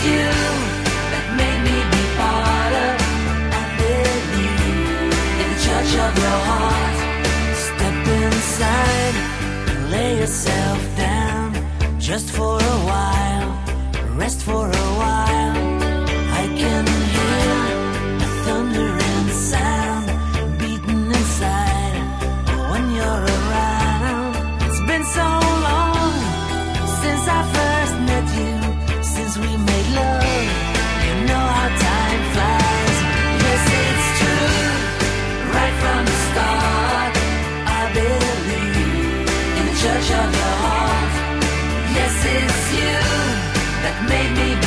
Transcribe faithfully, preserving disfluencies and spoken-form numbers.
you that made me be part of. I believe in the church of your heart. Step inside and lay yourself down, just for a while, rest for a while. I can hear the thunder and sound beating inside when you're around. It's been so long since I first met you, since we made love. You know how time flies. Yes, it's true, right from the start. I believe in the church of your heart. Yes, it's you that made me